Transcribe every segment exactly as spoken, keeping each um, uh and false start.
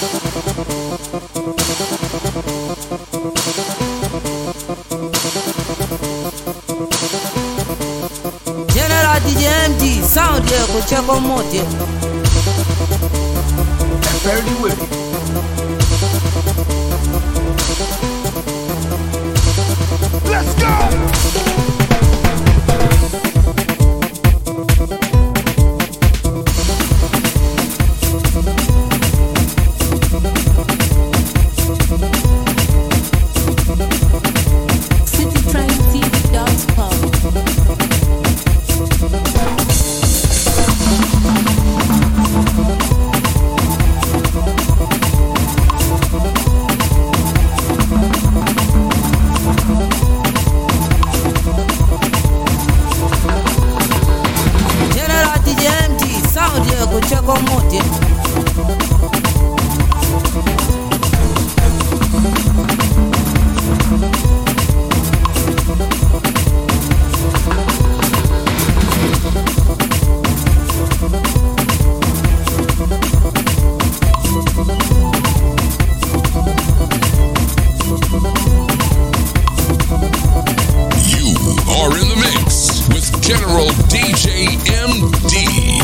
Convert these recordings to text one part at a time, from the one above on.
General D J M D, sound here, go check on more here. Very wicked. Let's go! Check on more here. You are in the mix with General D J M D.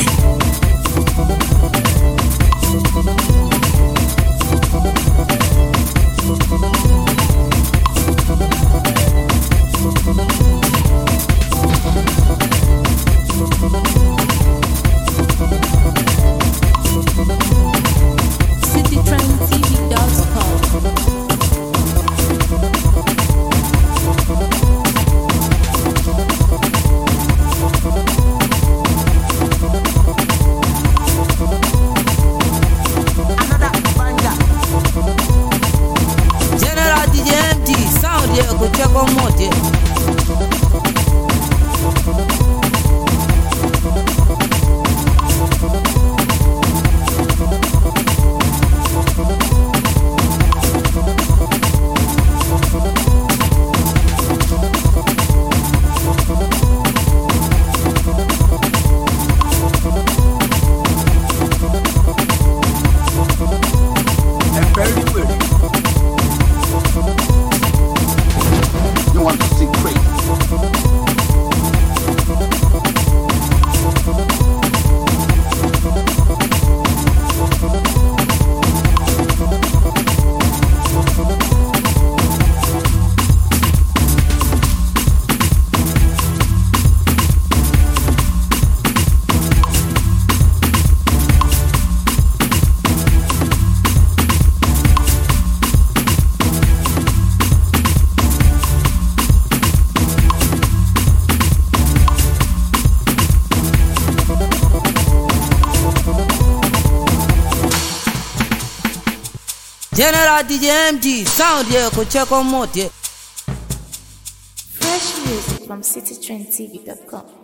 Go check on more here. And very wicked. You want to see crazy? General D J M D, sound here, go check on more here. Fresh music from city trend T V dot com.